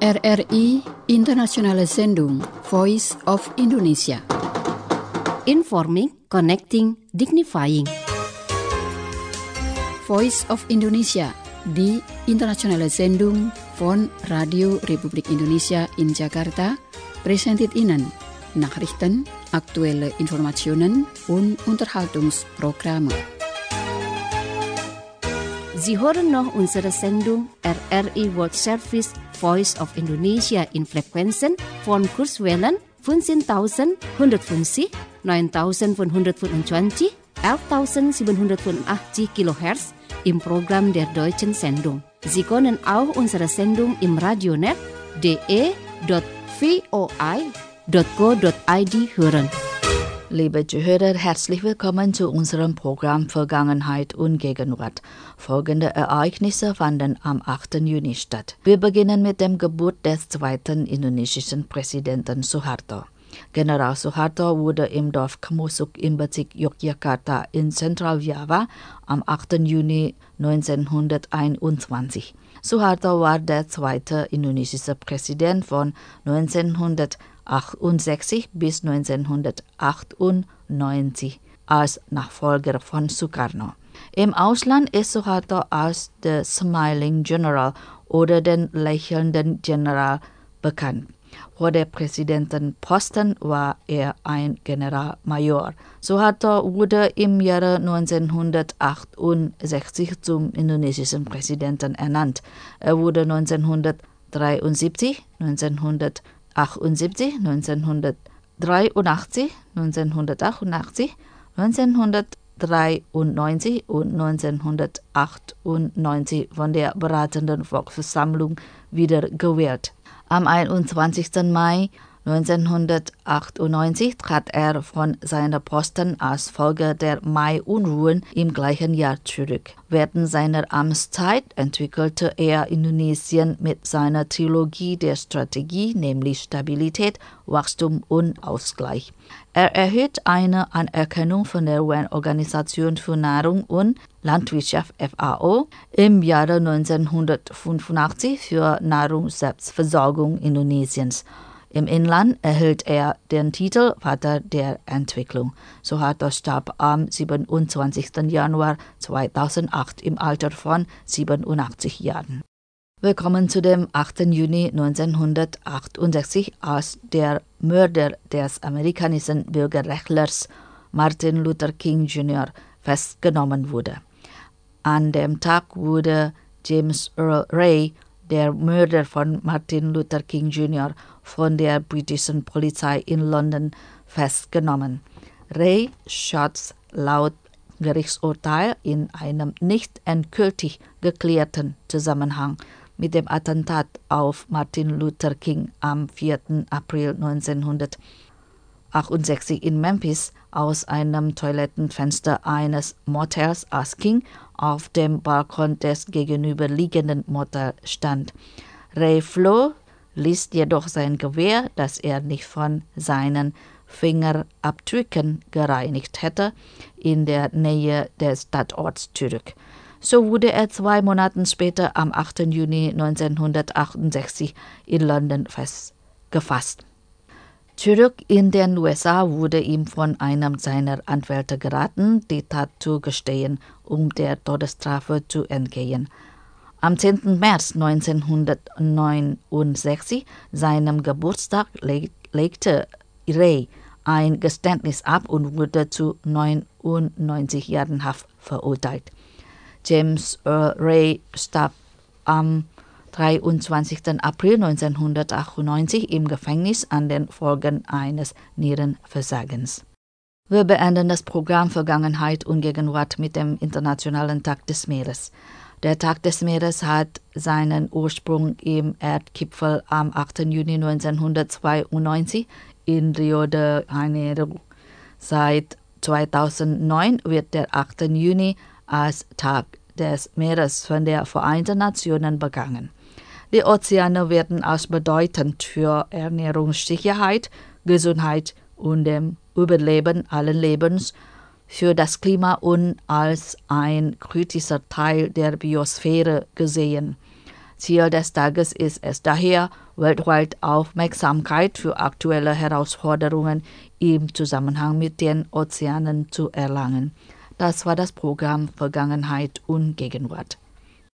RRI Internationale Sendung Voice of Indonesia. Informing, connecting, dignifying. Voice of Indonesia, die internationale Sendung von Radio Republik Indonesia in Jakarta, präsentiert Ihnen Nachrichten, aktuelle Informationen und Unterhaltungsprogramme. Sie hören noch unsere Sendung RRI World Service Voice of Indonesia in Frequenzen von Kurzwellen 15.150, 9.525, 11.785 kHz im Programm der deutschen Sendung. Sie können auch unsere Sendung im Radionet de.voi.go.id hören. Liebe Zuhörer, herzlich willkommen zu unserem Programm Vergangenheit und Gegenwart. Folgende Ereignisse fanden am 8. Juni statt. Wir beginnen mit der Geburt des zweiten indonesischen Präsidenten Suharto. General Suharto wurde im Dorf Kamusuk im Bezirk Yogyakarta in Zentraljava am 8. Juni 1921. Suharto war der zweite indonesische Präsident von 1968 bis 1998 als Nachfolger von Sukarno. Im Ausland ist Suharto als der Smiling General oder den lächelnden General bekannt. Vor der Präsidentenposten war er ein Generalmajor. Suharto wurde im Jahre 1968 zum indonesischen Präsidenten ernannt. Er wurde 1973, 1978, 1983, 1988, 1993 und 1998 von der beratenden Volksversammlung wiedergewählt. Am 21. Mai 1998 trat er von seiner Posten als Folge der Mai-Unruhen im gleichen Jahr zurück. Während seiner Amtszeit entwickelte er Indonesien mit seiner Trilogie der Strategie, nämlich Stabilität, Wachstum und Ausgleich. Er erhielt eine Anerkennung von der UN-Organisation für Nahrung und Landwirtschaft FAO im Jahre 1985 für Nahrungsselbstversorgung Indonesiens. Im Inland erhielt er den Titel Vater der Entwicklung. Suharto starb am 27. Januar 2008 im Alter von 87 Jahren. Willkommen zu dem 8. Juni 1968, als der Mörder des amerikanischen Bürgerrechtlers Martin Luther King Jr. festgenommen wurde. An dem Tag wurde James Earl Ray, der Mörder von Martin Luther King Jr., von der britischen Polizei in London festgenommen. Ray schoss laut Gerichtsurteil in einem nicht endgültig geklärten Zusammenhang mit dem Attentat auf Martin Luther King am 4. April 1968 in Memphis aus einem Toilettenfenster eines Motels, als King auf dem Balkon des gegenüberliegenden Motels stand. Ray floh, ließ jedoch sein Gewehr, das er nicht von seinen Fingerabdrücken gereinigt hätte, in der Nähe des Tatorts zurück. So wurde er 2 Monate später am 8. Juni 1968 in London gefasst. Zurück in den USA wurde ihm von einem seiner Anwälte geraten, die Tat zu gestehen, um der Todesstrafe zu entgehen. Am 10. März 1969, seinem Geburtstag, legte Ray ein Geständnis ab und wurde zu 99 Jahren Haft verurteilt. James Earl Ray starb am 23. April 1998 im Gefängnis an den Folgen eines Nierenversagens. Wir beenden das Programm Vergangenheit und Gegenwart mit dem Internationalen Tag des Meeres. Der Tag des Meeres hat seinen Ursprung im Erdgipfel am 8. Juni 1992 in Rio de Janeiro. Seit 2009 wird der 8. Juni als Tag des Meeres von der Vereinten Nationen begangen. Die Ozeane werden als bedeutend für Ernährungssicherheit, Gesundheit und dem Überleben allen Lebens, für das Klima und als ein kritischer Teil der Biosphäre gesehen. Ziel des Tages ist es daher, weltweit Aufmerksamkeit für aktuelle Herausforderungen im Zusammenhang mit den Ozeanen zu erlangen. Das war das Programm Vergangenheit und Gegenwart.